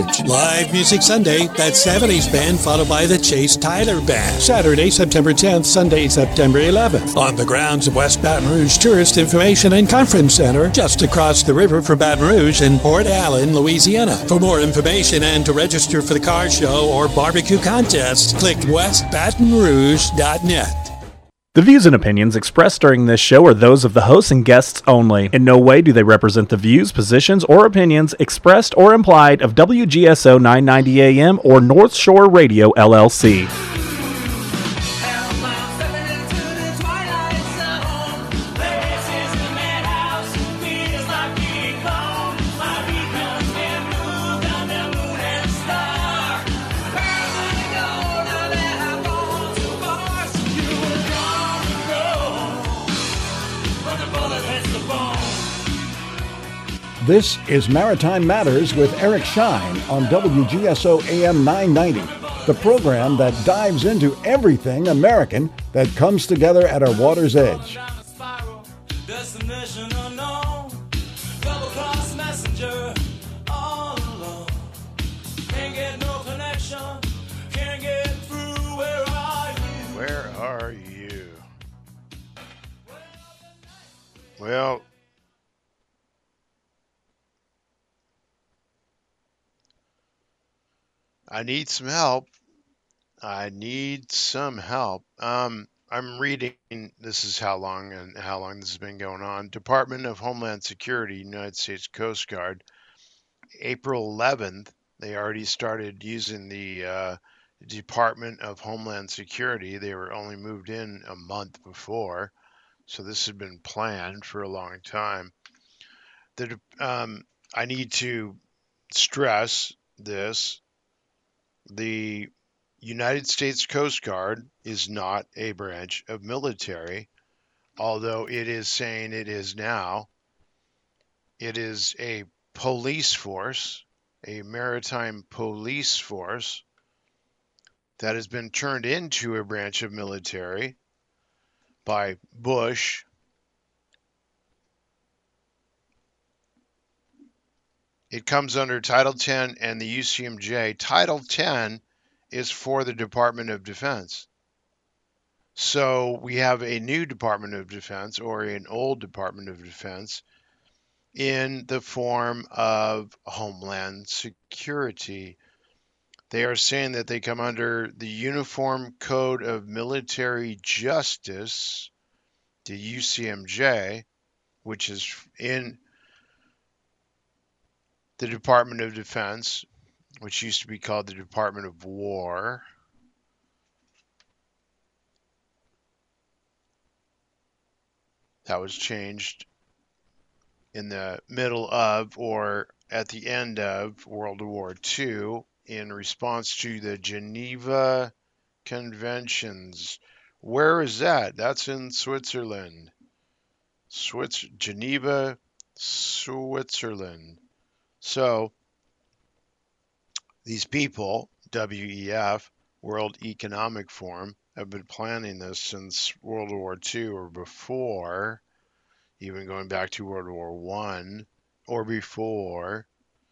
Ridge. Live Music Sunday, that 70s band followed by the Chase Tyler Band. Saturday, September 10th, Sunday, September 11th. On the grounds of West Baton Rouge Tourist Information and Conference Center, just across the river from Baton Rouge in Port Allen, Louisiana. For more information and to register for the car show or barbecue contest, click westbatonrouge.net. The views and opinions expressed during this show are those of the hosts and guests only. In no way do they represent the views, positions, or opinions expressed or implied of WGSO 990 AM or North Shore Radio, LLC. This is Maritime Matters with Eric Shine on WGSO AM 990, the program that dives into everything American that comes together at our water's edge. Where are you? Well, I need some help. I'm reading, this is how long this has been going on. Department of Homeland Security, United States Coast Guard, April 11th, they already started using the Department of Homeland Security. They were only moved in a month before, so this had been planned for a long time. I need to stress this. The United States Coast Guard is not a branch of military, although it is saying it is now. It is a police force, a maritime police force that has been turned into a branch of military by Bush. It comes under Title 10 and the UCMJ. Title 10 is for the Department of Defense. So we have a new Department of Defense or an old Department of Defense in the form of Homeland Security. They are saying that they come under the Uniform Code of Military Justice, the UCMJ, which is in the Department of Defense, which used to be called the Department of War. That was changed in the middle of or at the end of World War II in response to the Geneva Conventions. Where is that? That's in Switzerland. Geneva, Switzerland. So these people, WEF, World Economic Forum, have been planning this since World War II or before, even going back to World War I or before,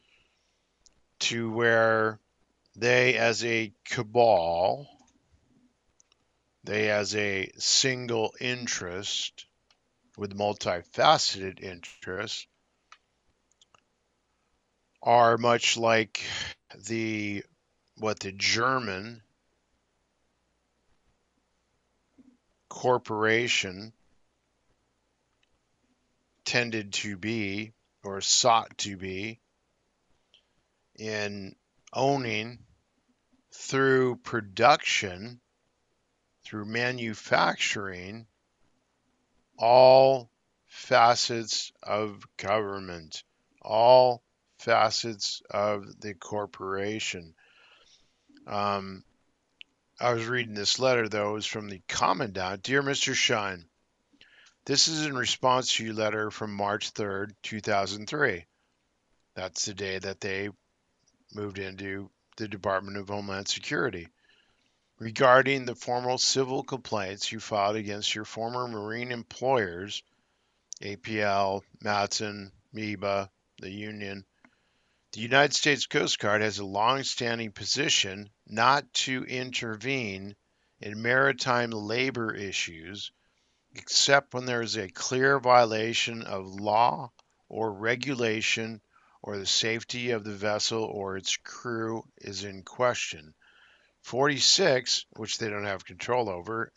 to where they as a cabal, they as a single interest with multifaceted interests, are much like what the German corporation tended to be or sought to be in owning through production, through manufacturing, all facets of government, all facets of the corporation. I was reading this letter, though. It was from the Commandant. Dear Mr. Shine, this is in response to your letter from March 3rd, 2003. That's the day that they moved into the Department of Homeland Security. Regarding the formal civil complaints you filed against your former Marine employers, APL, Matson, MEBA, the union, The United States Coast Guard has a long-standing position not to intervene in maritime labor issues except when there is a clear violation of law or regulation or the safety of the vessel or its crew is in question. 46, which they don't have control over,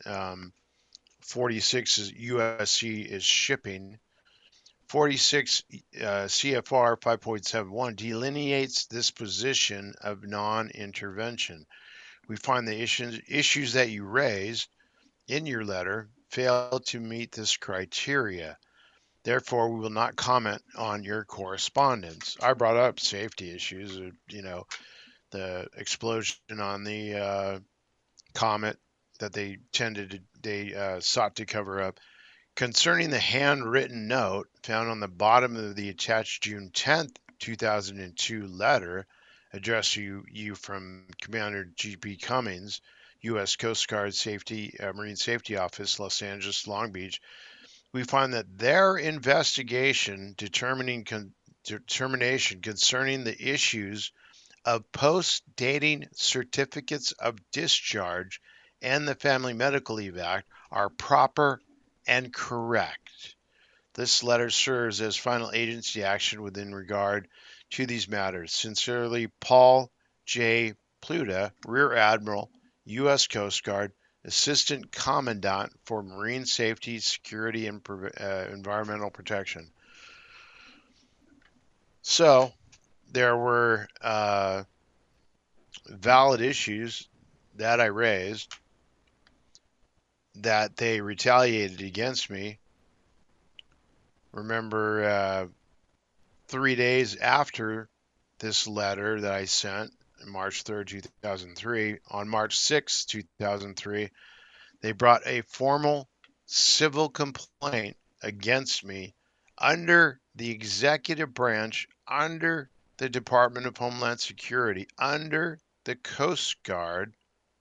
46 is USC is shipping. 46 CFR 5.71 delineates this position of non-intervention. We find the issues that you raised in your letter fail to meet this criteria. Therefore, we will not comment on your correspondence. I brought up safety issues, the explosion on the Comet that they sought to cover up. Concerning the handwritten note found on the bottom of the attached June 10th, 2002 letter addressed to you from Commander G.P. Cummings, U.S. Coast Guard Marine Safety Office, Los Angeles, Long Beach, we find that their investigation determination concerning the issues of post-dating certificates of discharge and the Family Medical Leave Act are proper and correct. This letter serves as final agency action within regard to these matters. Sincerely, Paul J. Pluta, Rear Admiral, U.S. Coast Guard, Assistant Commandant for Marine Safety, Security, and Environmental Protection. So, there were valid issues that I raised that they retaliated against me. Remember, 3 days after this letter that I sent, March 3rd, 2003, on March 6th, 2003, they brought a formal civil complaint against me under the executive branch, under the Department of Homeland Security, under the Coast Guard,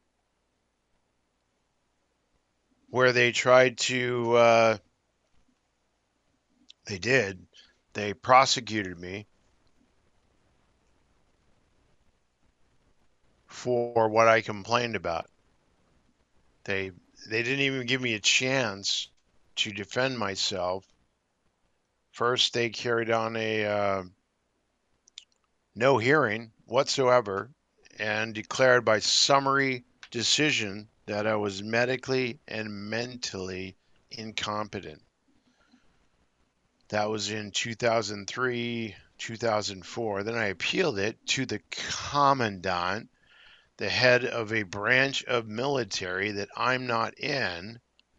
where they tried to, they prosecuted me for what I complained about. They didn't even give me a chance to defend myself. First, they carried on a no hearing whatsoever and declared by summary decision that I was medically and mentally incompetent. That was in 2003, 2004. Then I appealed it to the commandant, the head of a branch of military that I'm not in.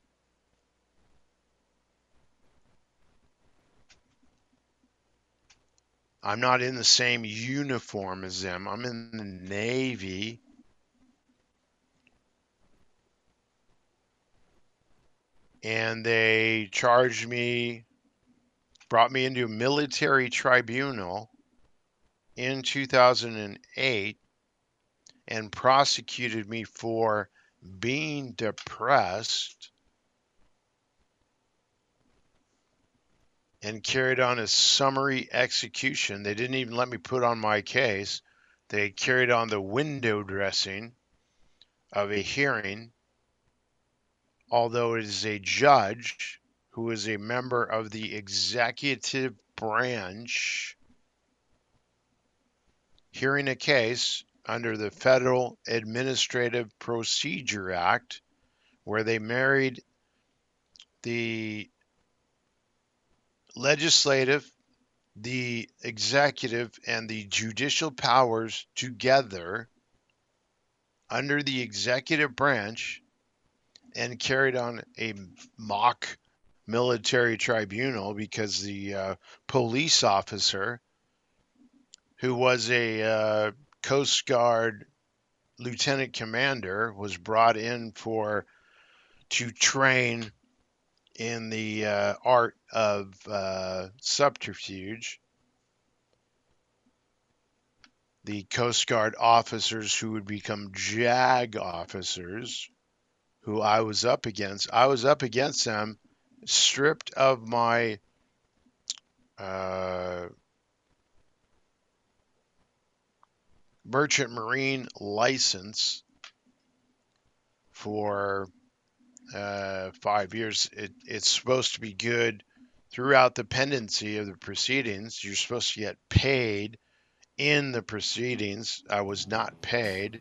I'm not in the same uniform as them. I'm in the Navy. And they charged me, brought me into a military tribunal in 2008 and prosecuted me for being depressed and carried on a summary execution. They didn't even let me put on my case. They carried on the window dressing of a hearing, although it is a judge who is a member of the executive branch hearing a case under the Federal Administrative Procedure Act, where they married the legislative, the executive, and the judicial powers together under the executive branch and carried on a mock military tribunal because the police officer, who was a Coast Guard lieutenant commander, was brought in to train in the art of subterfuge. The Coast Guard officers who would become JAG officers, who I was up against them, stripped of my merchant marine license for 5 years. It's supposed to be good throughout the pendency of the proceedings. You're supposed to get paid in the proceedings. I was not paid.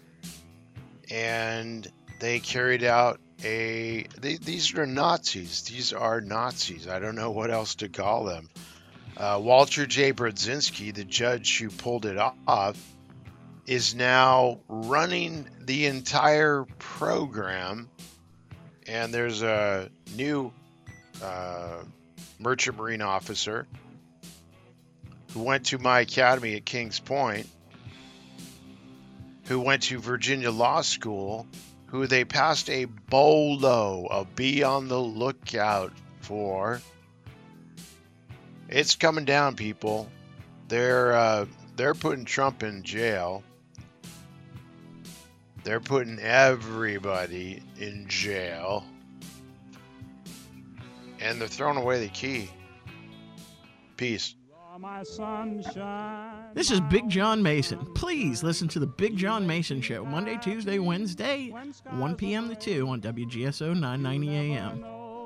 And they carried out these are Nazis. These are Nazis. I don't know what else to call them. Walter J. Brodzinski, the judge who pulled it off, is now running the entire program. And there's a new merchant marine officer who went to my academy at Kings Point, who went to Virginia Law School, who they passed a BOLO, a be on the lookout for. It's coming down, people. They're putting Trump in jail. They're putting everybody in jail. And they're throwing away the key. Peace. This is Big John Mason. Please listen to the Big John Mason Show, Monday, Tuesday, Wednesday, 1 p.m. to 2 on WGSO 990 AM.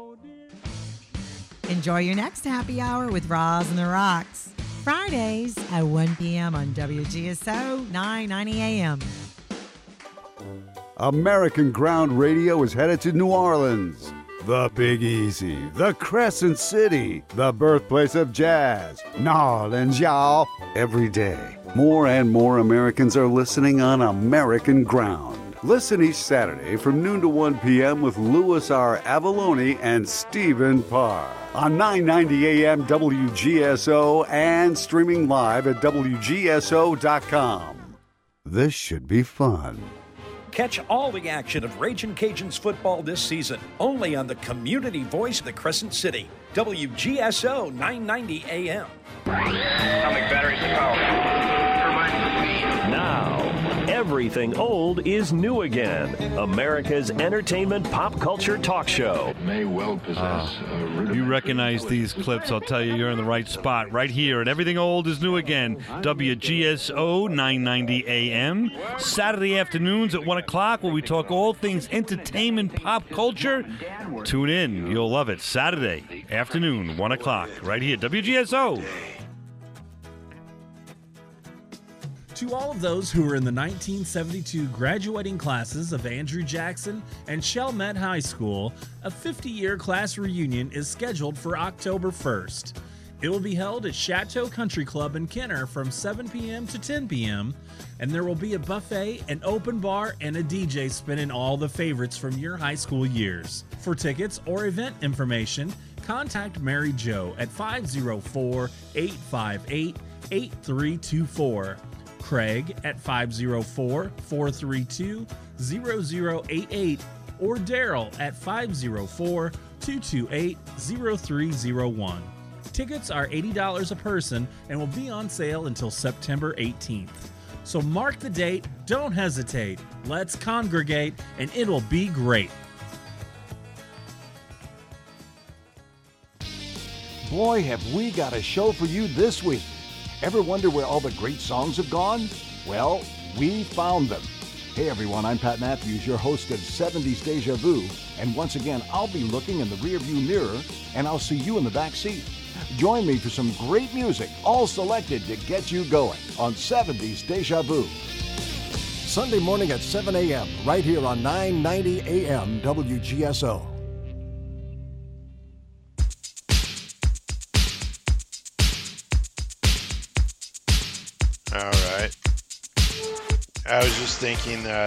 Enjoy your next happy hour with Roz and the Rocks. Fridays at 1 p.m. on WGSO 990 AM. American Ground Radio is headed to New Orleans. The Big Easy, the Crescent City, the birthplace of jazz. New Orleans, y'all. Every day, more and more Americans are listening on American Ground. Listen each Saturday from noon to 1 p.m. with Louis R. Avalone and Stephen Parr on 990 AM WGSO and streaming live at WGSO.com. This should be fun. Catch all the action of Ragin' Cajuns football this season, only on the community voice of the Crescent City, WGSO 990 AM. Atomic batteries to power. Now, everything old is new again. America's entertainment pop culture talk show. It may well possess You recognize these clips, I'll tell you, you're in the right spot. Right here at Everything Old is New Again, WGSO 990 AM. Saturday afternoons at 1 o'clock where we talk all things entertainment, pop culture. Tune in. You'll love it. Saturday afternoon, 1 o'clock, right here, WGSO. To all of those who were in the 1972 graduating classes of Andrew Jackson and Chalmette High School, a 50-year class reunion is scheduled for October 1st. It will be held at Chateau Country Club in Kenner from 7 p.m. to 10 p.m., and there will be a buffet, an open bar, and a DJ spinning all the favorites from your high school years. For tickets or event information, contact Mary Jo at 504-858-8324. Craig at 504-432-0088 or Daryl at 504-228-0301. Tickets are $80 a person and will be on sale until September 18th. So mark the date, don't hesitate, let's congregate, and it'll be great. Boy, have we got a show for you this week. Ever wonder where all the great songs have gone? Well, we found them. Hey everyone, I'm Pat Matthews, your host of 70s Deja Vu, and once again, I'll be looking in the rearview mirror, and I'll see you in the back seat. Join me for some great music, all selected to get you going on 70s Deja Vu. Sunday morning at 7 a.m., right here on 990 AM WGSO. All right. I was just thinking that,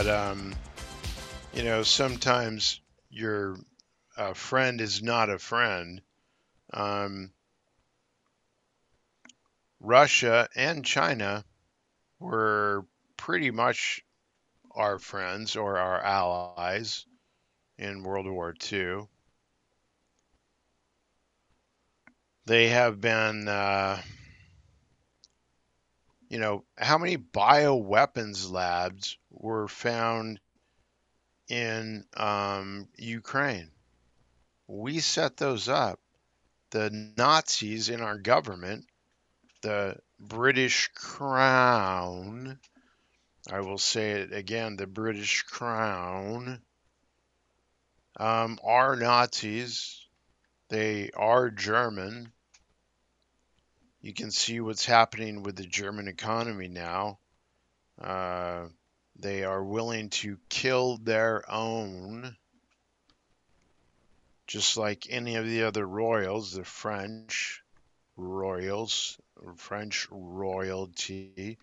sometimes your friend is not a friend. Russia and China were pretty much our friends or our allies in World War II. They have been... how many bioweapons labs were found in Ukraine? We set those up. The Nazis in our government, the British Crown, I will say it again, the British Crown are Nazis. They are German. You can see what's happening with the German economy now. They are willing to kill their own, just like any of the other royals, the French royals, French royalty.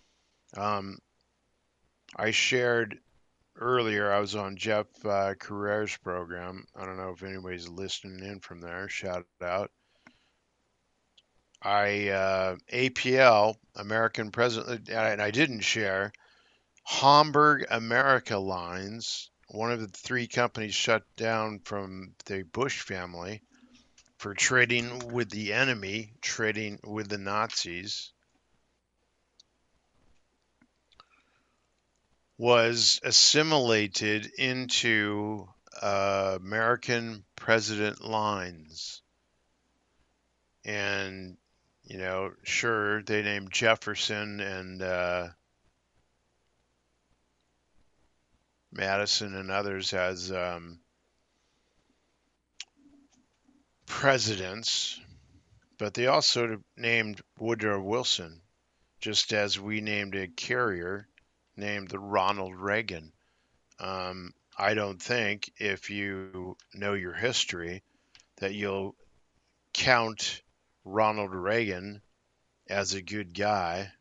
I shared earlier, I was on Jeff Carrera's program. I don't know if anybody's listening in from there. Shout out. APL, American President, and I didn't share, Hamburg America Lines, one of the three companies shut down from the Bush family for trading with the enemy, trading with the Nazis, was assimilated into American President Lines. And, sure, they named Jefferson and Madison and others as presidents, but they also named Woodrow Wilson, just as we named a carrier named Ronald Reagan. I don't think, if you know your history, that you'll count Ronald Reagan as a good guy.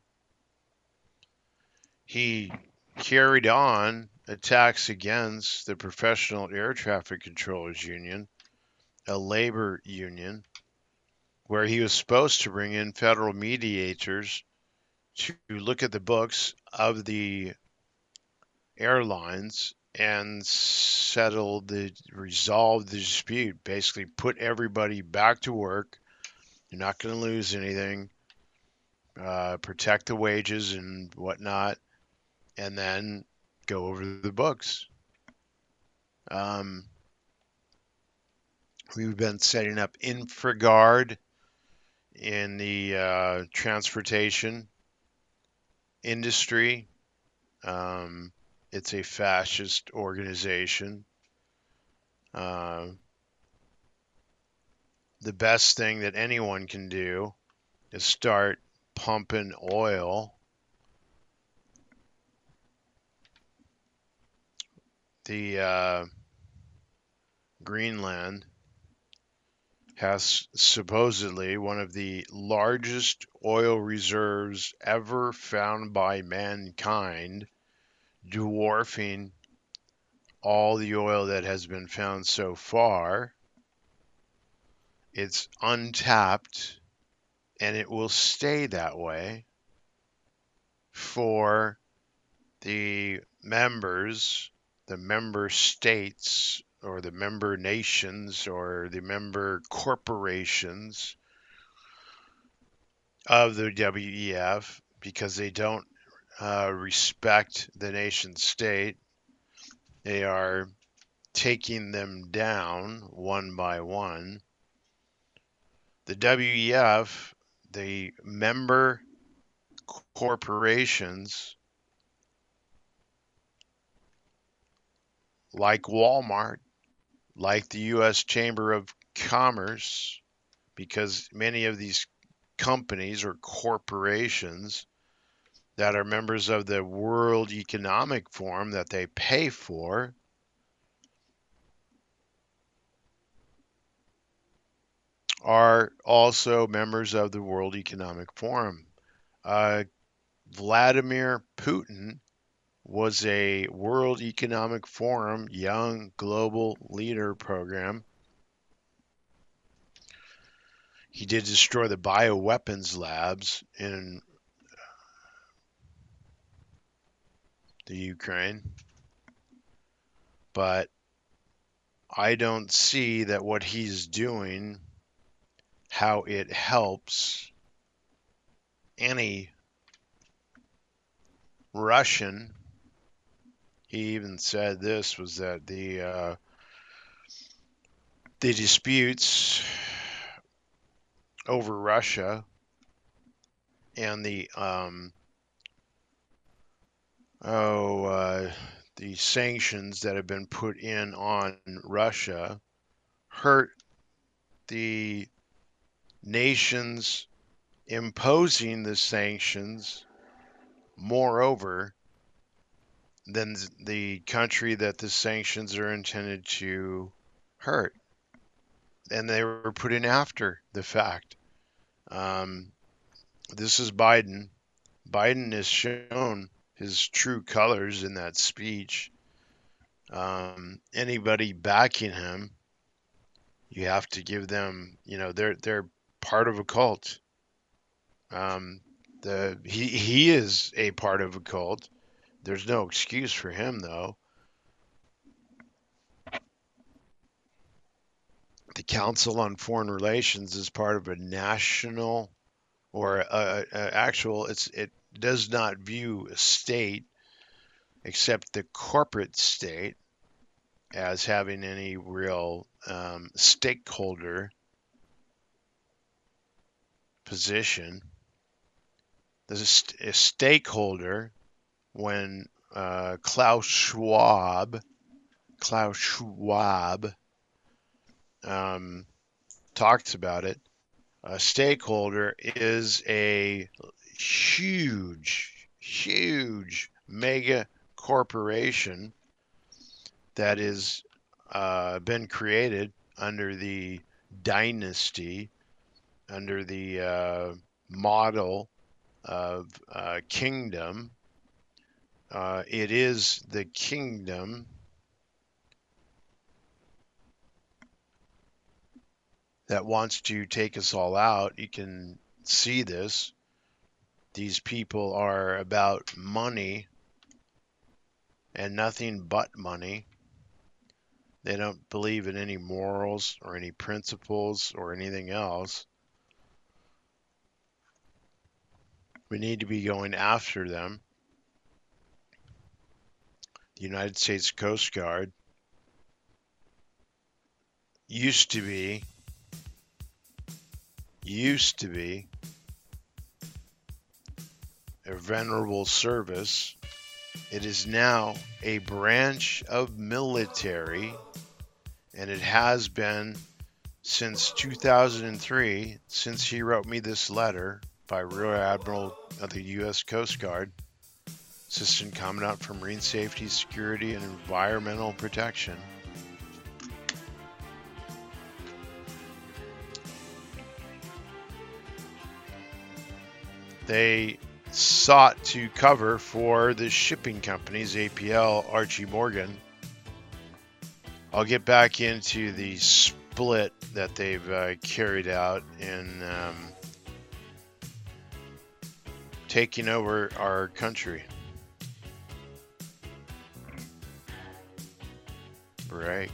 He carried on attacks against the Professional Air Traffic Controllers Union, a labor union, where he was supposed to bring in federal mediators to look at the books of the airlines and resolve the dispute, basically put everybody back to work. You're not going to lose anything. Protect the wages and whatnot, and then go over the books. We've been setting up InfraGard in the transportation industry. It's a fascist organization. The best thing that anyone can do is start pumping oil. The Greenland has supposedly one of the largest oil reserves ever found by mankind, dwarfing all the oil that has been found so far. It's untapped, and it will stay that way for the members, the member states, or the member nations, or the member corporations of the WEF, because they don't respect the nation state. They are taking them down one by one. The WEF, the member corporations like Walmart, like the U.S. Chamber of Commerce, because many of these companies or corporations that are members of the World Economic Forum that they pay for are also members of the World Economic Forum. Vladimir Putin was a World Economic Forum Young Global Leader program. He did destroy the bioweapons labs in the Ukraine, but I don't see that what he's doing, how it helps any Russian. He even said this, was that the disputes over Russia and the the sanctions that have been put in on Russia hurt the nations imposing the sanctions moreover than the country that the sanctions are intended to hurt. And they were put in after the fact. This is Biden. Biden has shown his true colors in that speech. Anybody backing him, you have to give them, they're part of a cult. He is a part of a cult. There's no excuse for him, though. The Council on Foreign Relations is part of a national or it does not view a state except the corporate state as having any real stakeholder position. There's a stakeholder when Klaus Schwab talks about it. A stakeholder is a huge mega corporation that is been created under the dynasty, under the model of kingdom. It is the kingdom that wants to take us all out. You can see this. These people are about money and nothing but money. They don't believe in any morals or any principles or anything else. We need to be going after them. The United States Coast Guard used to be a venerable service. It is now a branch of military, and it has been since 2003, since he wrote me this letter by Rear Admiral of the U.S. Coast Guard, Assistant Commandant for Marine Safety, Security, and Environmental Protection. They sought to cover for the shipping companies, APL, Archie Morgan. I'll get back into the split that they've carried out in taking over our country. Break.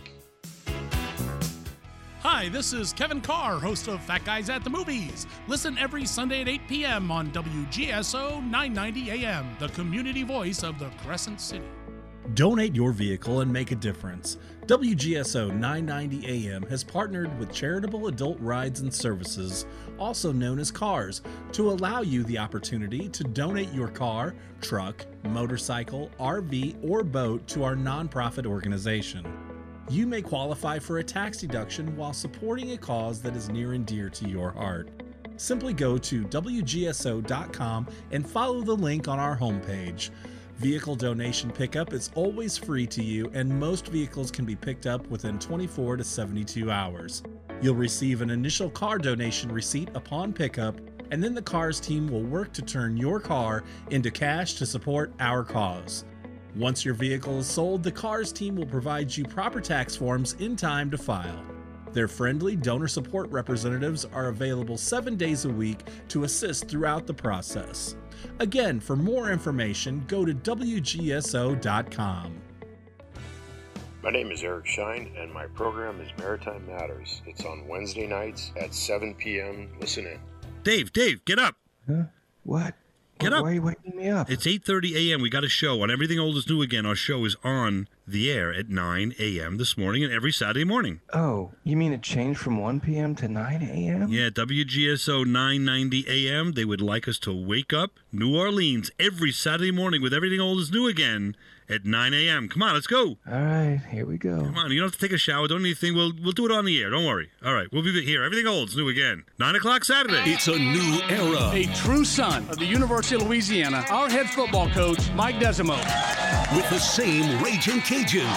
Hi, this is Kevin Carr, host of Fat Guys at the Movies. Listen every Sunday at 8 p.m. on WGSO 990 AM, the community voice of the Crescent City. Donate your vehicle and make a difference. WGSO 990 AM has partnered with Charitable Adult Rides and Services, also known as CARS, to allow you the opportunity to donate your car, truck, motorcycle, RV, or boat to our nonprofit organization. You may qualify for a tax deduction while supporting a cause that is near and dear to your heart. Simply go to WGSO.com and follow the link on our homepage. Vehicle donation pickup is always free to you, and most vehicles can be picked up within 24 to 72 hours. You'll receive an initial car donation receipt upon pickup, and then the CARS team will work to turn your car into cash to support our cause. Once your vehicle is sold, the CARS team will provide you proper tax forms in time to file. Their friendly donor support representatives are available 7 days a week to assist throughout the process. Again, for more information, go to WGSO.com. My name is Eric Shine, and my program is Maritime Matters. It's on Wednesday nights at 7 p.m. Listen in. Dave, get up. Huh? What? Get up. Why are you waking me up? It's 8:30 a.m. We got a show on Everything Old is New Again. Our show is on the air at 9 a.m. this morning and every Saturday morning. Oh, you mean it changed from 1 p.m. to 9 a.m.? Yeah, WGSO 990 a.m. They would like us to wake up New Orleans every Saturday morning with Everything Old is New Again at 9 a.m. Come on, let's go. All right, here we go. Come on, you don't have to take a shower. Don't need anything. We'll do it on the air. Don't worry. All right, we'll be here. Everything Old is New Again. 9 o'clock Saturday. It's a new era. A true son of the University of Louisiana, our head football coach, Mike Desimo. With the same Raging Cajuns.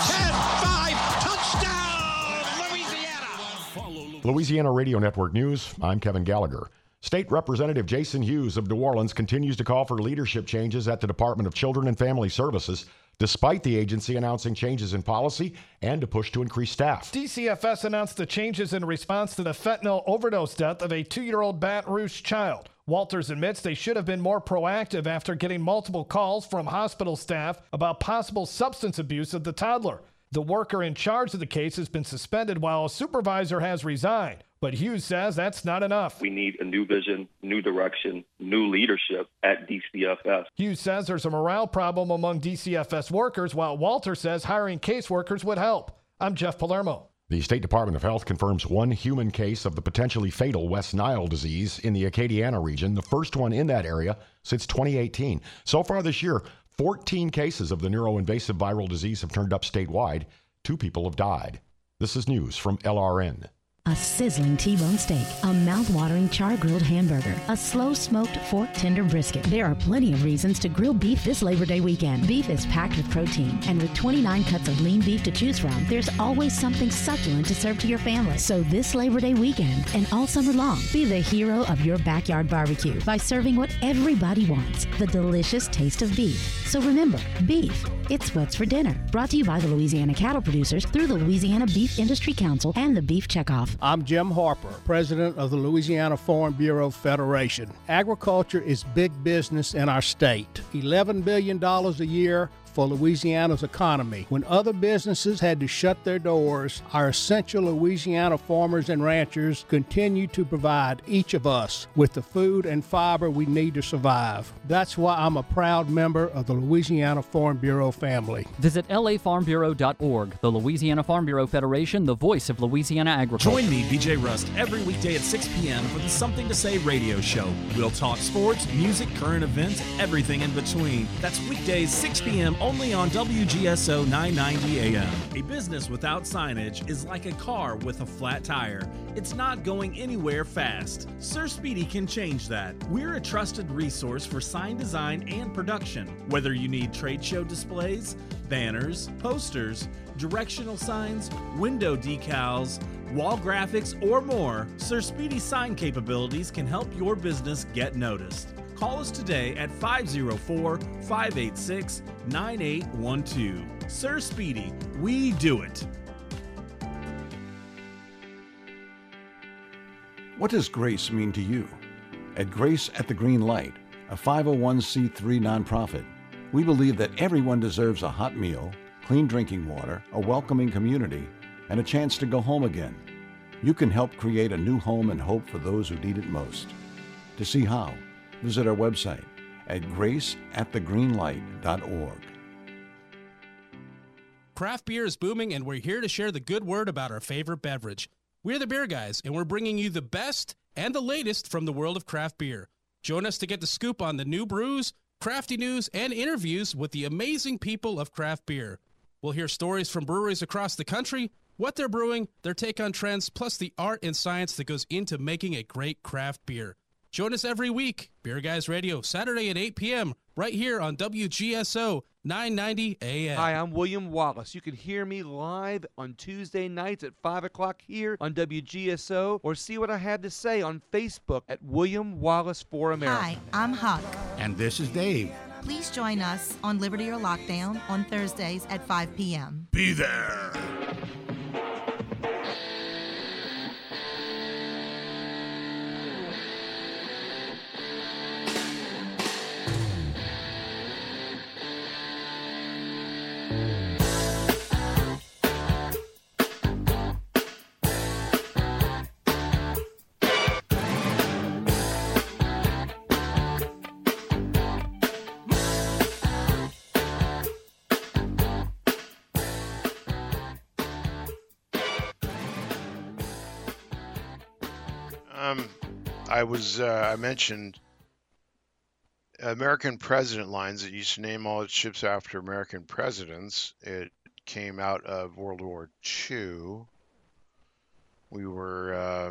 10-5, touchdown, Louisiana. Louisiana Radio Network News, I'm Kevin Gallagher. State Representative Jason Hughes of New Orleans continues to call for leadership changes at the Department of Children and Family Services, despite the agency announcing changes in policy and a push to increase staff. DCFS announced the changes in response to the fentanyl overdose death of a 2-year-old Baton Rouge child. Walters admits they should have been more proactive after getting multiple calls from hospital staff about possible substance abuse of the toddler. The worker in charge of the case has been suspended while a supervisor has resigned. But Hughes says that's not enough. We need a new vision, new direction, new leadership at DCFS. Hughes says there's a morale problem among DCFS workers, while Walter says hiring caseworkers would help. I'm Jeff Palermo. The State Department of Health confirms 1 human case of the potentially fatal West Nile disease in the Acadiana region, the first one in that area since 2018. So far this year, 14 cases of the neuroinvasive viral disease have turned up statewide. 2 people have died. This is news from LRN. A sizzling T-bone steak, a mouth-watering char-grilled hamburger, a slow-smoked fork tender brisket. There are plenty of reasons to grill beef this Labor Day weekend. Beef is packed with protein, and with 29 cuts of lean beef to choose from, there's always something succulent to serve to your family. So this Labor Day weekend, and all summer long, be the hero of your backyard barbecue by serving what everybody wants, the delicious taste of beef. So remember, beef, it's what's for dinner. Brought to you by the Louisiana Cattle Producers through the Louisiana Beef Industry Council and the Beef Checkoff. I'm Jim Harper, president of the Louisiana Farm Bureau Federation. Agriculture is big business in our state. $11 billion a year for Louisiana's economy. When other businesses had to shut their doors, our essential Louisiana farmers and ranchers continue to provide each of us with the food and fiber we need to survive. That's why I'm a proud member of the Louisiana Farm Bureau family. Visit lafarmbureau.org, the Louisiana Farm Bureau Federation, the voice of Louisiana agriculture. Join me, BJ Rust, every weekday at 6 p.m. for the Something to Say radio show. We'll talk sports, music, current events, everything in between. That's weekdays 6 p.m. only on WGSO 990 AM. A business without signage is like a car with a flat tire. It's not going anywhere fast. Sir Speedy can change that. We're a trusted resource for sign design and production. Whether you need trade show displays, banners, posters, directional signs, window decals, wall graphics, or more, Sir Speedy's sign capabilities can help your business get noticed. Call us today at 504-586-9812. Sir Speedy, we do it. What does Grace mean to you? At Grace at the Green Light, a 501c3 nonprofit, we believe that everyone deserves a hot meal, clean drinking water, a welcoming community, and a chance to go home again. You can help create a new home and hope for those who need it most. To see how, visit our website at graceatthegreenlight.org. Craft beer is booming, and we're here to share the good word about our favorite beverage. We're the Beer Guys, and we're bringing you the best and the latest from the world of craft beer. Join us to get the scoop on the new brews, crafty news, and interviews with the amazing people of craft beer. We'll hear stories from breweries across the country, what they're brewing, their take on trends, plus the art and science that goes into making a great craft beer. Join us every week, Beer Guys Radio, Saturday at 8 p.m., right here on WGSO 990 AM. Hi, I'm William Wallace. You can hear me live on Tuesday nights at 5 o'clock here on WGSO, or see what I have to say on Facebook at William Wallace for America. Hi, I'm Huck. And this is Dave. Please join us on Liberty or Lockdown on Thursdays at 5 p.m. Be there. I mentioned American President Lines. It used to name all its ships after American presidents. It came out of World War II. We were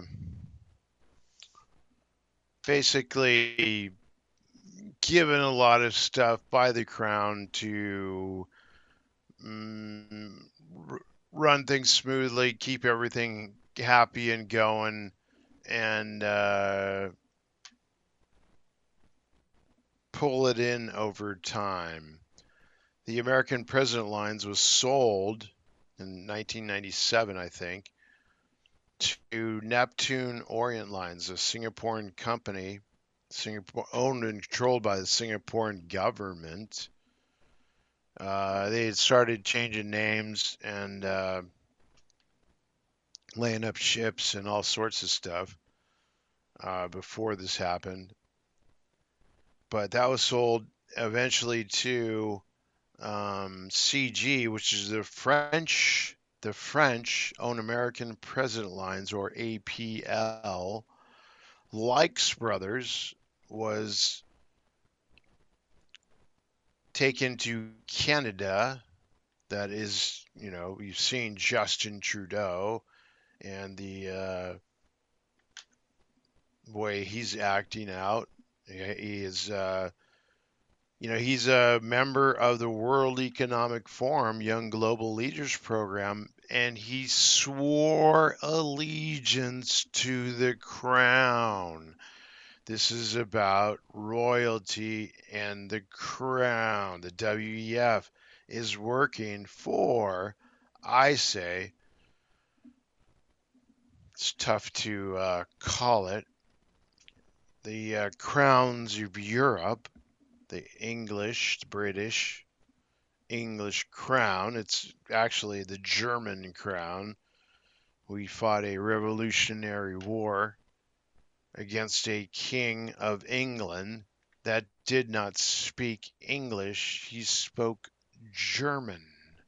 basically given a lot of stuff by the crown to run things smoothly, keep everything happy and going, and pull it in over time. The American President Lines was sold in 1997, I think, to Neptune Orient Lines, a Singaporean company, owned and controlled by the Singaporean government. They had started changing names and laying up ships and all sorts of stuff before this happened. But that was sold eventually to CG, which is the French own American President Lines, or APL. Likes Brothers was taken to Canada. That is, you've seen Justin Trudeau and the way he's acting out. He is, he's a member of the World Economic Forum Young Global Leaders Program, and he swore allegiance to the crown. This is about royalty and the crown. The WEF is working for, I say, it's tough to call it, the crowns of Europe, the English, the British, English crown. It's actually the German crown. We fought a revolutionary war against a king of England that did not speak English. He spoke German.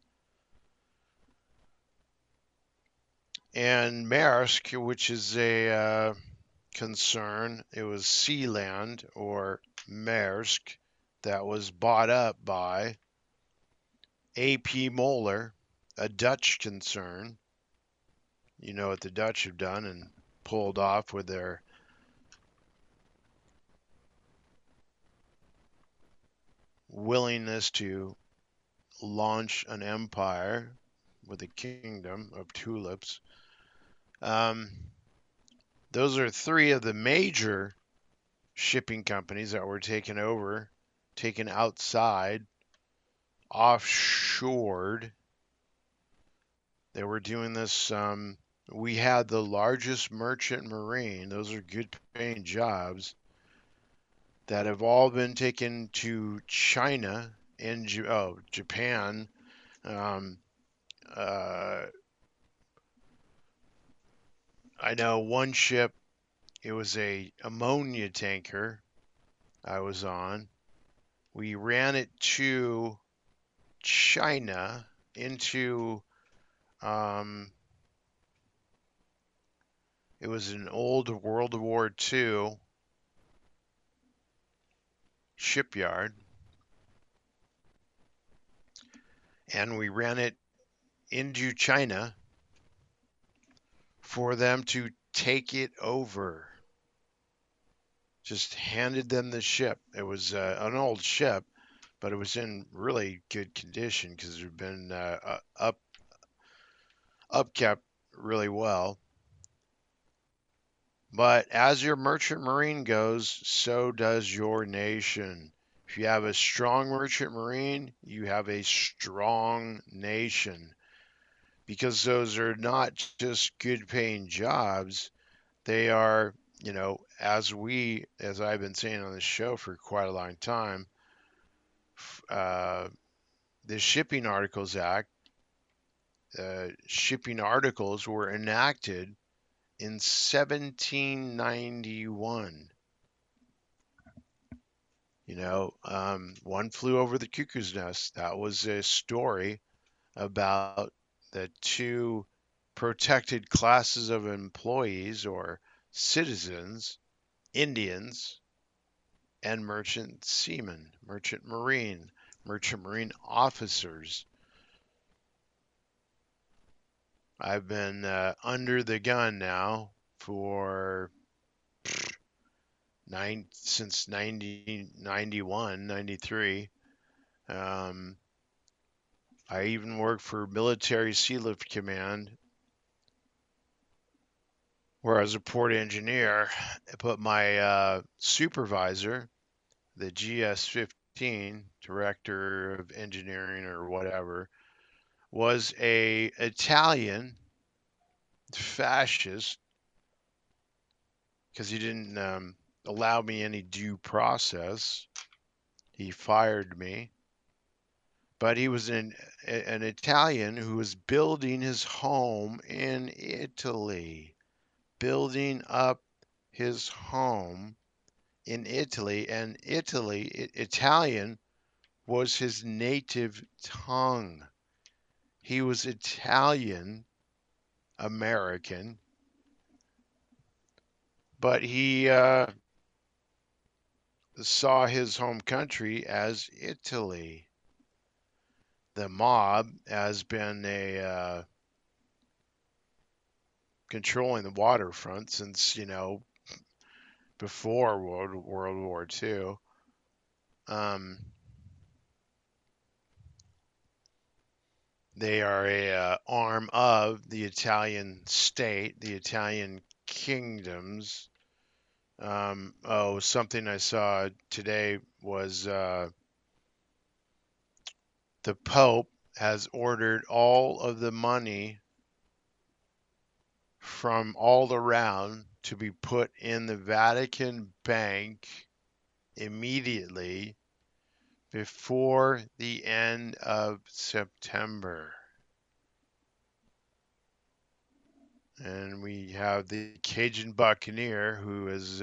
And Maersk, which is a concern, it was Sealand or Maersk that was bought up by A.P. Moller, a Dutch concern. You know what the Dutch have done and pulled off with their willingness to launch an empire with a kingdom of tulips. Those are three of the major shipping companies that were taken outside, offshored. They were doing this. We had the largest merchant marine. Those are good paying jobs that have all been taken to China and Japan. I know one ship, it was a ammonia tanker I was on. We ran it to China into, it was an old World War II shipyard. And we ran it into China for them to take it over. Just handed them the ship. It was an old ship, but it was in really good condition because it had been upkept really well. But as your merchant marine goes, so does your nation. If you have a strong merchant marine, you have a strong nation. Because those are not just good paying jobs. They are, as I've been saying on this show for quite a long time, the Shipping Articles Act, shipping articles were enacted in 1791. One Flew Over the Cuckoo's Nest. That was a story about the two protected classes of employees or citizens, Indians, and merchant seamen, merchant marine officers. I've been under the gun now for since 91, 93. I even worked for Military Sealift Command, where I was a port engineer, but my supervisor, the GS-15, director of engineering or whatever, was a Italian fascist because he didn't allow me any due process. He fired me. But he was an Italian who was building his home in Italy, building up his home in Italy, and Italian was his native tongue. He was Italian American, but he saw his home country as Italy. The mob has been controlling the waterfront since, before World War II. They are a arm of the Italian state, the Italian kingdoms. Something I saw today was the Pope has ordered all of the money from all around to be put in the Vatican Bank immediately before the end of September. And we have the Cajun Buccaneer who is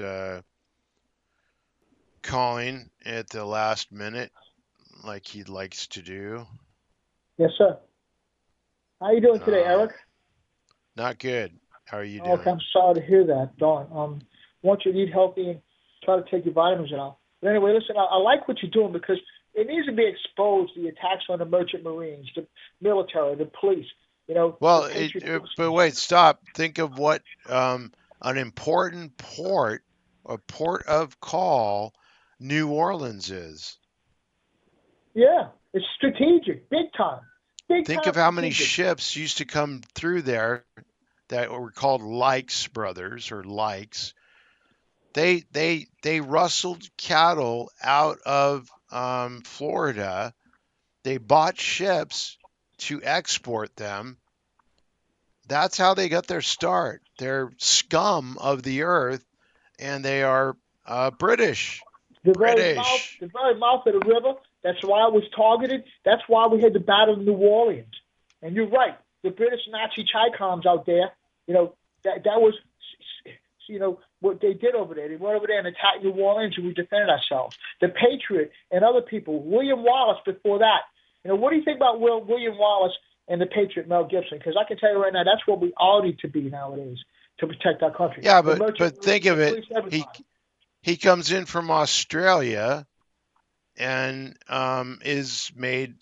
calling at the last minute like he likes to do. Yes, sir. How you doing today, Eric? Not good. How are you doing? Okay, I'm sorry to hear that, Don. Want you to eat healthy and try to take your vitamins and all. But anyway, listen, I like what you're doing because it needs to be exposed, the attacks on the merchant marines, the military, the police. Well, but wait, stop. Think of what an important port, a port of call, New Orleans is. Yeah, it's strategic, big time. Think of how many ships used to come through there that were called Lykes Brothers or Lykes. They rustled cattle out of Florida. They bought ships to export them. That's how they got their start. They're scum of the earth, and they are British. The very mouth of the river. That's why it was targeted. That's why we had the Battle of New Orleans. And you're right. The British Nazi Chicoms out there, that was, what they did over there. They went over there and attacked New Orleans, and we defended ourselves. The Patriot and other people, William Wallace before that. What do you think about William Wallace and the Patriot Mel Gibson? Because I can tell you right now, that's what we all need to be nowadays to protect our country. Yeah, but think of it. He comes in from Australia and is made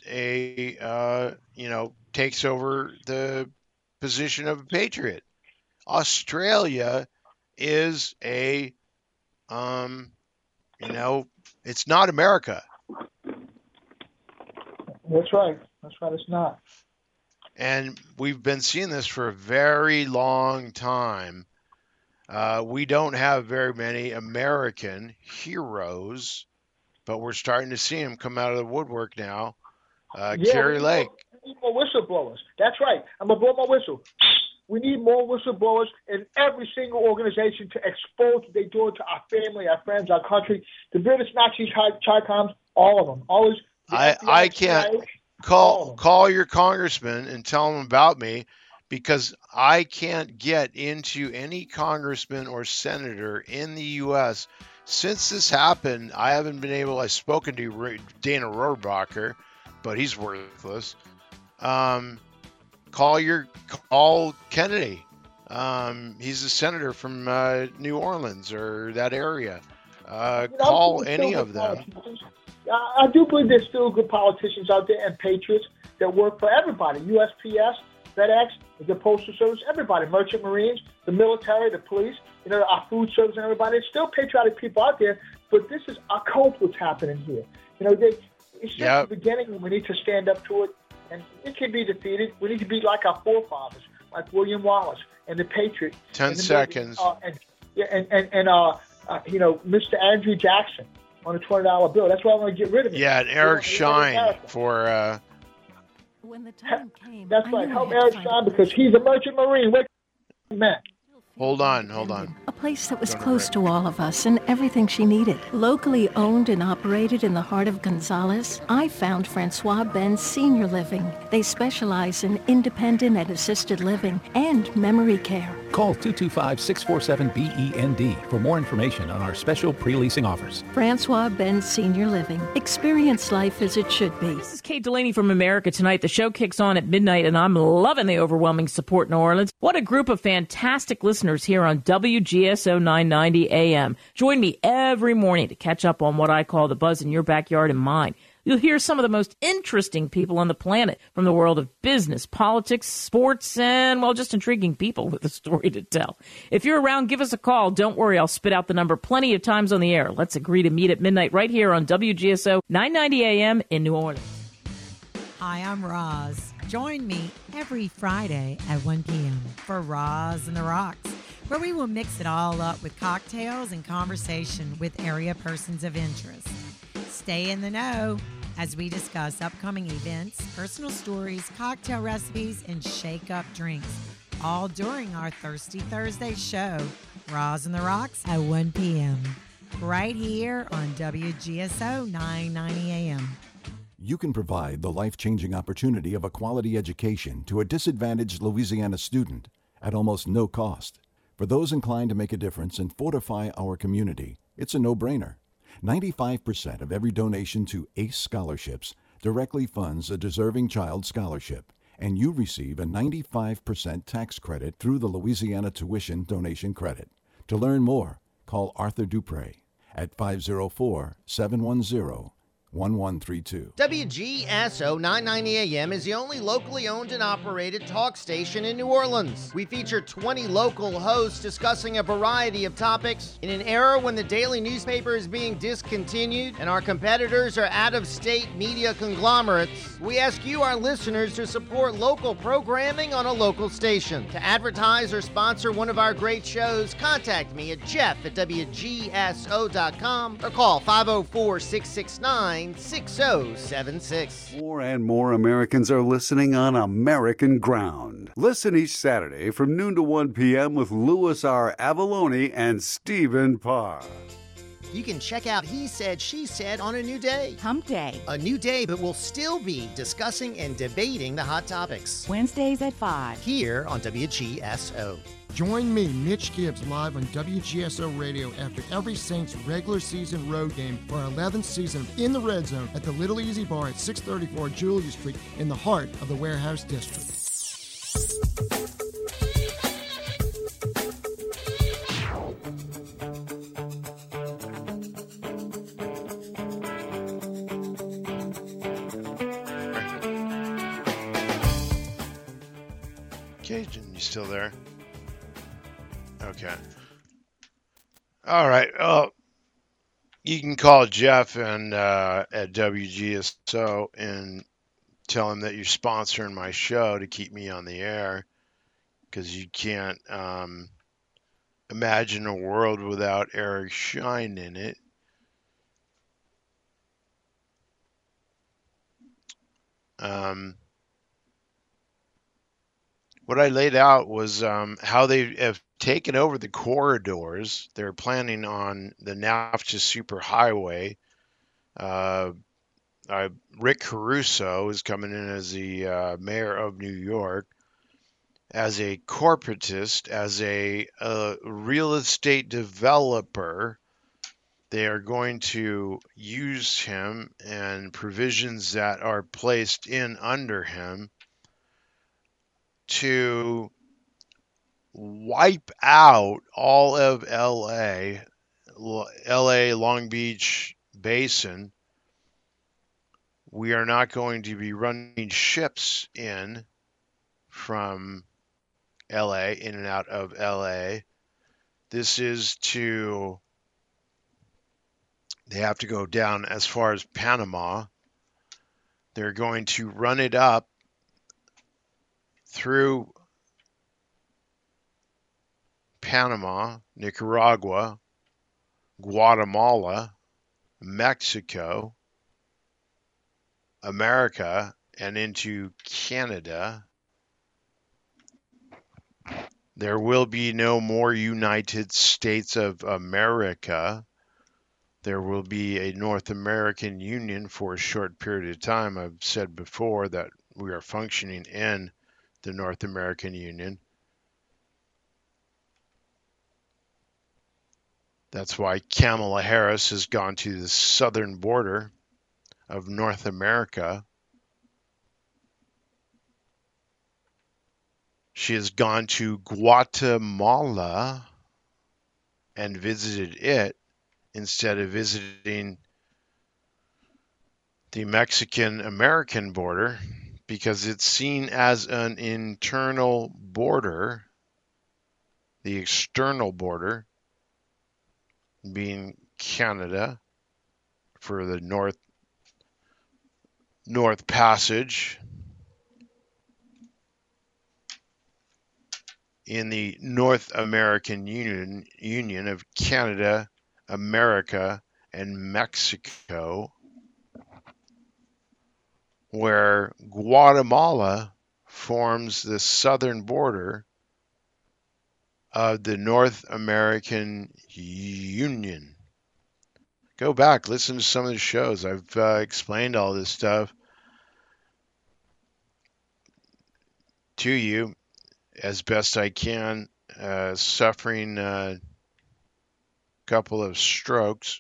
takes over the position of a patriot. Australia is it's not America. That's right. It's not. And we've been seeing this for a very long time. We don't have very many American heroes, but we're starting to see them come out of the woodwork now. Kerry Lake. We need more whistleblowers. That's right. I'm going to blow my whistle. We need more whistleblowers in every single organization to expose what they do to our family, our friends, our country. The British Nazi Chicoms, all of them. Always. I can't call your congressman and tell him about me, because I can't get into any congressman or senator in the U.S. Since this happened, I haven't been able. I've spoken to Dana Rohrabacher, but he's worthless. Call Kennedy. He's a senator from New Orleans or that area. I Call think any still of good them. politicians. I do believe there's still good politicians out there and patriots that work for everybody. USPS, FedEx, the Postal Service, everybody, Merchant Marines, the military, the police, our food service and everybody. There's still patriotic people out there, but this is a cult what's happening here. It's just the beginning, and we need to stand up to it, and it can be defeated. We need to be like our forefathers, like William Wallace and the Patriot. 10 seconds. Mr. Andrew Jackson on a $20 bill. That's why I want to get rid of it. Yeah, and Eric Schein for. When the time came, that's right. Help Eric Schein because he's a merchant marine. Wait, man. Hold on. A place that was close to all of us and everything she needed. Locally owned and operated in the heart of Gonzales, I found Francois Benz Senior Living. They specialize in independent and assisted living and memory care. Call 225-647-BEND for more information on our special pre-leasing offers. Francois Benz Senior Living. Experience life as it should be. This is Kate Delaney from America Tonight. The show kicks on at midnight, and I'm loving the overwhelming support in New Orleans. What a group of fantastic listeners here on WGSO 990 AM. Join me every morning to catch up on what I call the buzz in your backyard and mine. You'll hear some of the most interesting people on the planet from the world of business, politics, sports, and, well, just intriguing people with a story to tell. If you're around, give us a call. Don't worry, I'll spit out the number plenty of times on the air. Let's agree to meet at midnight right here on WGSO 990 AM in New Orleans. Hi, I'm Roz. Join me every Friday at 1 p.m. for Roz and the Rocks, where we will mix it all up with cocktails and conversation with area persons of interest. Stay in the know as we discuss upcoming events, personal stories, cocktail recipes, and shake-up drinks, all during our Thirsty Thursday show, Roz and the Rocks at 1 p.m., right here on WGSO 990 AM. You can provide the life-changing opportunity of a quality education to a disadvantaged Louisiana student at almost no cost. For those inclined to make a difference and fortify our community, it's a no-brainer. 95% of every donation to ACE scholarships directly funds a deserving child scholarship, and you receive a 95% tax credit through the Louisiana Tuition Donation Credit. To learn more, call Arthur Dupre at 504-710-1132. WGSO 990 AM is the only locally owned and operated talk station in New Orleans. We feature 20 local hosts discussing a variety of topics. In an era when the daily newspaper is being discontinued and our competitors are out-of-state media conglomerates, we ask you, our listeners, to support local programming on a local station. To advertise or sponsor one of our great shows, contact me at jeff@WGSO.com or call 504-669-6076. More and more Americans are listening on American Ground. Listen each Saturday from noon to 1 p.m. with Louis R. Avalone and Stephen Parr. You can check out He Said, She Said on a new day. Hump Day. A new day, but we'll still be discussing and debating the hot topics. Wednesdays at 5. Here on WGSO. Join me, Mitch Gibbs, live on WGSO Radio after every Saints regular season road game for our 11th season of In the Red Zone at the Little Easy Bar at 634 Julia Street in the heart of the Warehouse District. Cajun, you still there? Okay. All right. Well, you can call Jeff and at WGSO and tell him that you're sponsoring my show to keep me on the air, because you can't imagine a world without Eric Schein in it. What I laid out was how they have taken over the corridors. They're planning on the NAFTA Superhighway. Rick Caruso is coming in as the mayor of New York, as a corporatist, as a real estate developer. They are going to use him and provisions that are placed in under him to wipe out all of LA, Long Beach Basin. We are not going to be running ships in from LA, in and out of LA. This is to, they have to go down as far as Panama. They're going to run it up through Panama, Nicaragua, Guatemala, Mexico, America, and into Canada. There will be no more United States of America. There will be a North American Union for a short period of time. I've said before that we are functioning in the North American Union. That's why Kamala Harris has gone to the southern border of North America. She has gone to Guatemala and visited it instead of visiting the Mexican-American border, because it's seen as an internal border, the external border being Canada for the North Passage. In the North American Union of Canada, America, and Mexico, where Guatemala forms the southern border of the North American Union. Go back, listen to some of the shows. I've explained all this stuff to you as best I can, suffering a couple of strokes.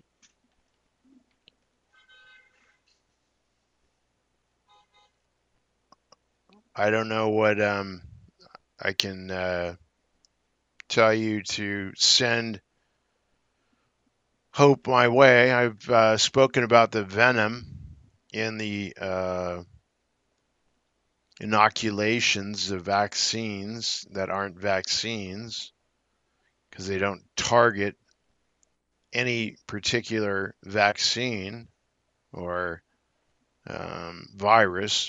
I don't know what I can tell you to send hope my way. I've spoken about the venom in the inoculations of vaccines that aren't vaccines, because they don't target any particular vaccine or virus.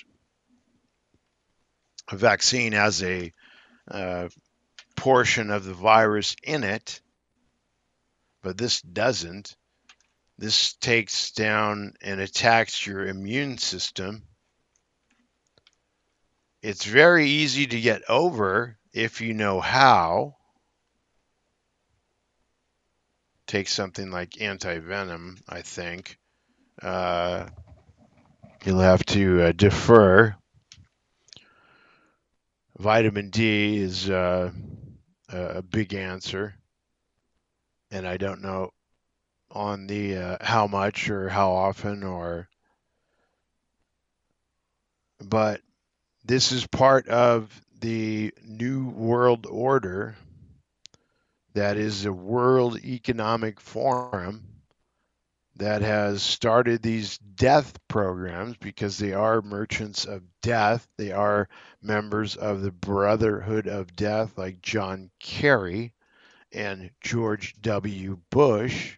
A vaccine has a portion of the virus in it, but this doesn't. This takes down and attacks your immune system. It's very easy to get over if you know how. Take something like anti-venom, I think. You'll have to defer. Vitamin D is a big answer, and I don't know on the how much or how often, but this is part of the New World Order. That is a World Economic Forum that has started these death programs because they are merchants of death. They are members of the Brotherhood of Death, like John Kerry and George W. Bush.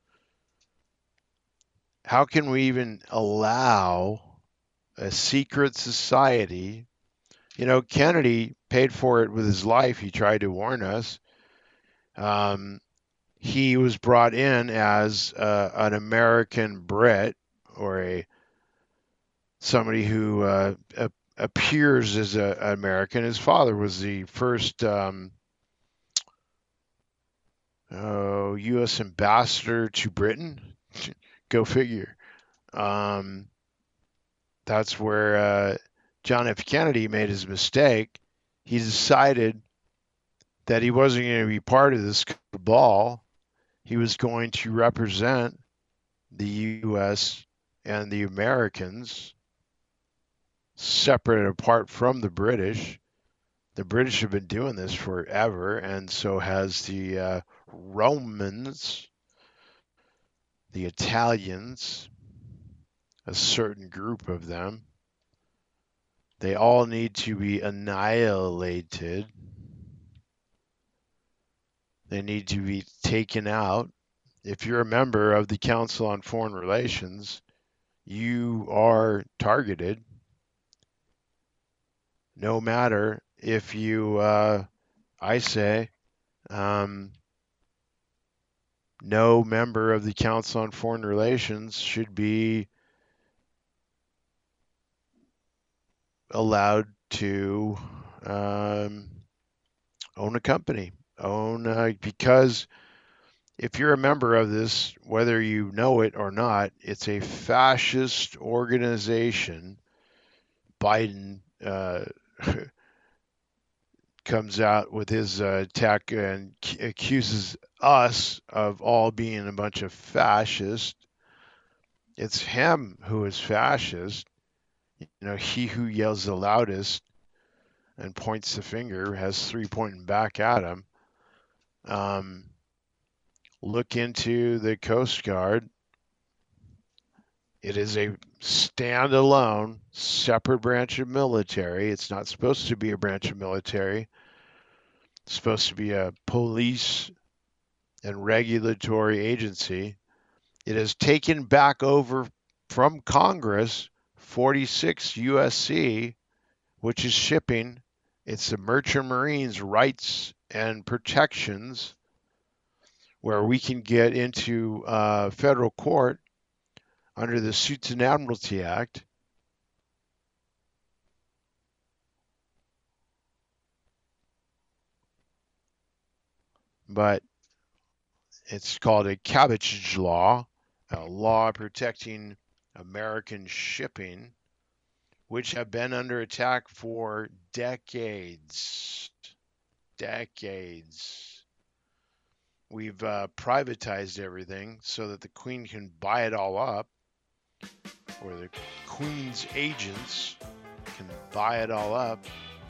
How can we even allow a secret society? You know, Kennedy paid for it with his life. He tried to warn us. He was brought in as an American Brit, or somebody who appears as an American. His father was the first U.S. ambassador to Britain. Go figure. That's where John F. Kennedy made his mistake. He decided that he wasn't going to be part of this cabal. He was going to represent the U.S. and the Americans, separate and apart from the British. The British have been doing this forever, and so has the Romans, the Italians, a certain group of them. They all need to be annihilated. They need to be taken out. If you're a member of the Council on Foreign Relations, you are targeted. No matter if you, I say, no member of the Council on Foreign Relations should be allowed to own a company. Because if you're a member of this, whether you know it or not, it's a fascist organization. Biden comes out with his attack and accuses us of all being a bunch of fascists. It's him who is fascist. He who yells the loudest and points the finger has three pointing back at him. Look into the Coast Guard. It is a standalone, separate branch of military. It's not supposed to be a branch of military. It's supposed to be a police and regulatory agency. It has taken back over from Congress 46 USC, which is shipping. It's the Merchant Marines rights and protections, where we can get into federal court under the Suits and Admiralty Act. But it's called a cabotage law, a law protecting American shipping, which have been under attack for decades. We've privatized everything so that the Queen can buy it all up, or the Queen's agents can buy it all up.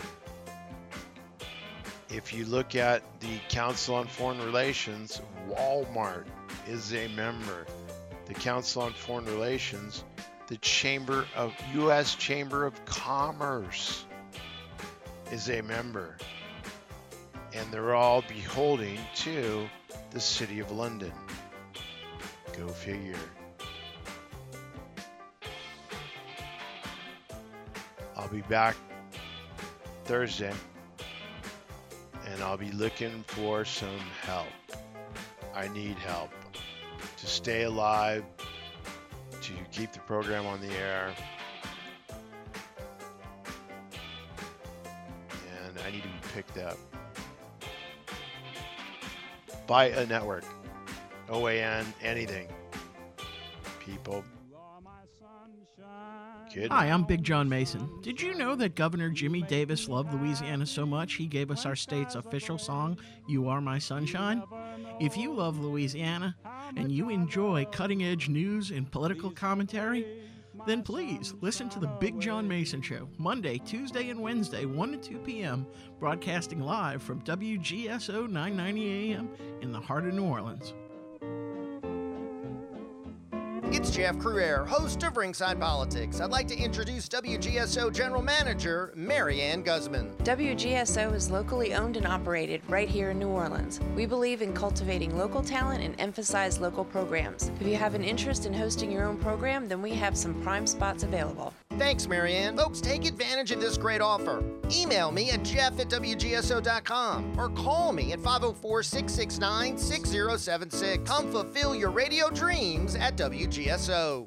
If you look at the Council on Foreign Relations, Walmart is a member. The Council on Foreign Relations, the U.S. Chamber of Commerce is a member. And they're all beholding to the City of London. Go figure. I'll be back Thursday, and I'll be looking for some help. I need help to stay alive, to keep the program on the air, and I need to be picked up by a network. OAN, anything. People. Hi, I'm Big John Mason. Did you know that Governor Jimmy Davis loved Louisiana so much he gave us our state's official song, You Are My Sunshine? If you love Louisiana and you enjoy cutting-edge news and political commentary, then please listen to the Big John Mason Show, Monday, Tuesday, and Wednesday, 1 to 2 p.m., broadcasting live from WGSO 990 AM in the heart of New Orleans. It's Jeff Crouere, host of Ringside Politics. I'd like to introduce WGSO General Manager Marianne Guzman. WGSO is locally owned and operated right here in New Orleans. We believe in cultivating local talent and emphasize local programs. If you have an interest in hosting your own program, then we have some prime spots available. Thanks, Marianne. Folks, take advantage of this great offer. Email me at jeff@wgso.com or call me at 504-669-6076. Come fulfill your radio dreams at WGSO.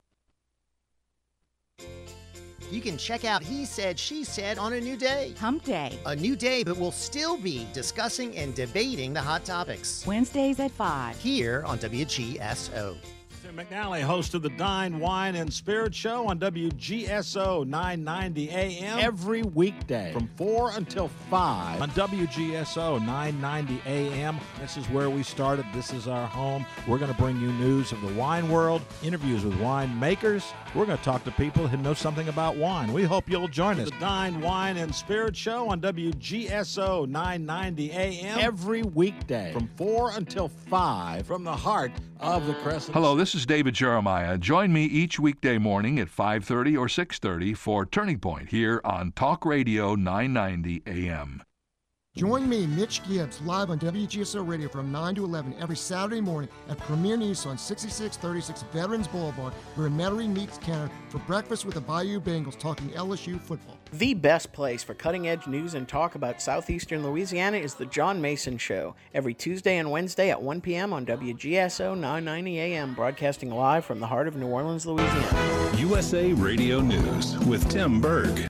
You can check out He Said, She Said on a new day. Hump Day. A new day, but we'll still be discussing and debating the hot topics. Wednesdays at 5. Here on WGSO. McNally, host of the Dine, Wine, and Spirit Show on WGSO 990 AM every weekday from 4 until 5 on WGSO 990 AM. This is where we started. This is our home. We're going to bring you news of the wine world, interviews with wine makers. We're going to talk to people who know something about wine. We hope you'll join us. The Dine, Wine, and Spirit Show on WGSO 990 AM every weekday from 4 until 5 from the heart of the Crescent. Hello, this is David Jeremiah. Join me each weekday morning at 5:30 or 6:30 for Turning Point here on Talk Radio 990 AM. Join me, Mitch Gibbs, live on WGSO Radio from 9 to 11 every Saturday morning at Premier Nissan, 6636 Veterans Boulevard, where Metairie meets Canada for breakfast with the Bayou Bengals, talking LSU football. The best place for cutting-edge news and talk about southeastern Louisiana is The John Mason Show, every Tuesday and Wednesday at 1 p.m. on WGSO 990 AM, broadcasting live from the heart of New Orleans, Louisiana. USA Radio News with Tim Berg.